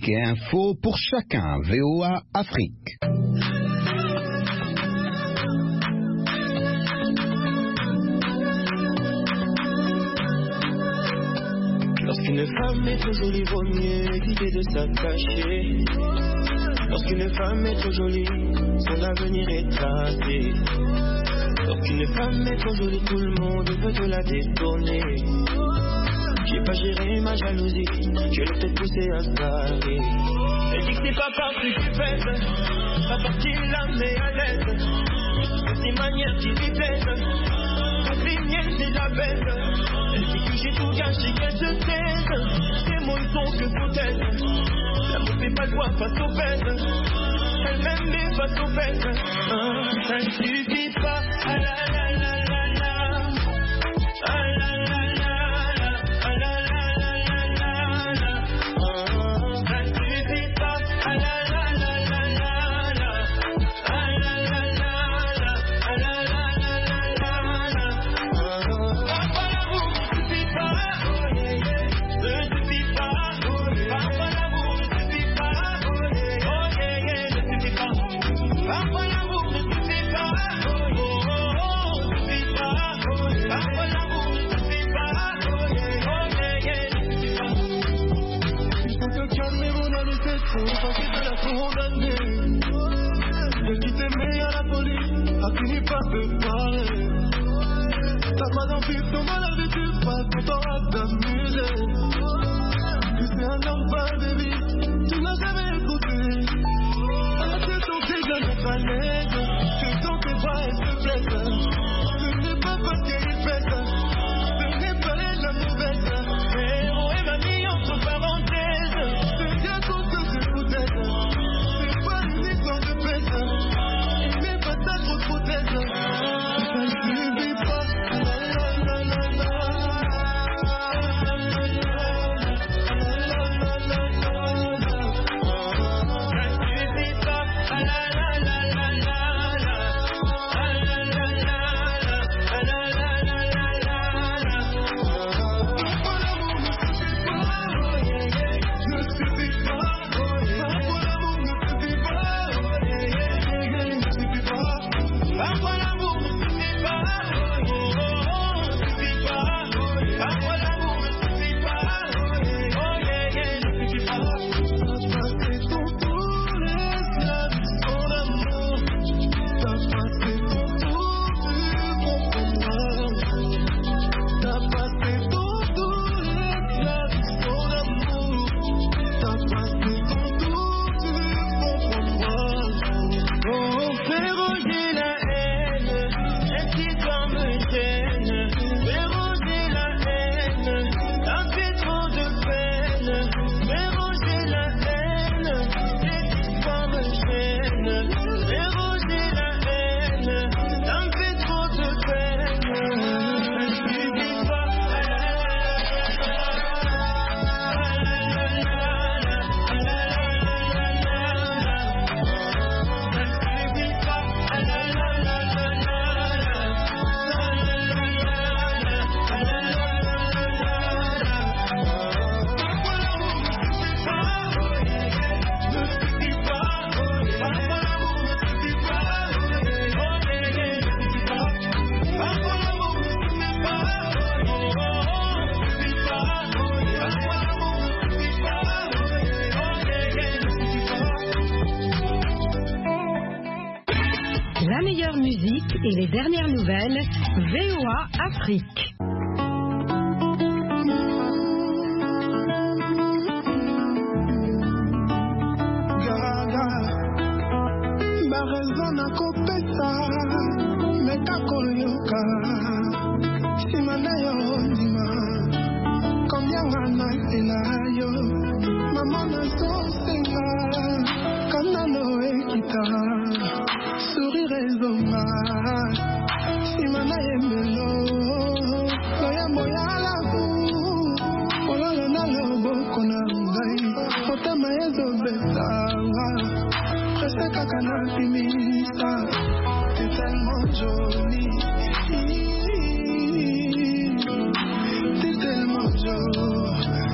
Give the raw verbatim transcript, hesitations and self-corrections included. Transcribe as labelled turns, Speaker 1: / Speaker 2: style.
Speaker 1: et info pour chacun. V O A Afrique.
Speaker 2: Lorsqu'une femme est trop jolie, vaut mieux éviter de s'attacher. Lorsqu'une femme est trop jolie, son avenir est tracé. Lorsqu'une femme est trop jolie, tout le monde veut te la détourner. J'ai pas géré ma jalousie, je l'ai peut-être poussé à se barrer. Elle dit que c'est pas parce que tu pèses, pas parce qu'il la met à l'aise. C'est ses manières qui lui plaisent, les miennes c'est la bête. Elle dit que j'ai tout gâché, qu'elle se taise. Ces mots ils sont que foutaises. L'amour fait pas le poids face aux bêtes. Elle-même mais face aux bêtes. Ça ne suffit pas, ah la la la la la. Ah la la la la. Ah la la la la la la. Ça ne suffit pas, ah la la la la la la. Ah la la la la. Ah la la la la la la. Parfois l'amour ne suffit pas, oh yeah yeah. Ne suffit pas, oh yeah. Parfois l'amour ne suffit pas, oh yeah yeah. Oh yeah yeah, ne suffit pas. Parfois l'amour ne suffit pas, oh oh oh, ne suffit pas, oh yeah. Parfois l'amour ne suffit pas, oh yeah, oh yeah yeah, ne suffit pas. Il faut te calmer mon ami, c'est trop, parce que c'est la condamner. De qui t'aimait à la folie, a fini par te parler. T'as pas d'empire, ton mal avec tu passes ton temps à t'amuser. Tu sais un homme pas de vie, tu n'as jamais écouté. C'est ton tigre de palette, c'est ton tes bras et te plaisent. Ce n'est pas parce qu'il pète, ce n'est pas la mauvaise. Héros et mamie entre parenthèses, c'est bien qu'on se foutaise. C'est pas une histoire de pète, il n'est pas ta grosse foutaise. Ça ne suffit pas, la la la la la.
Speaker 3: La meilleure musique et les dernières nouvelles, V O A Afrique.
Speaker 4: Combien on a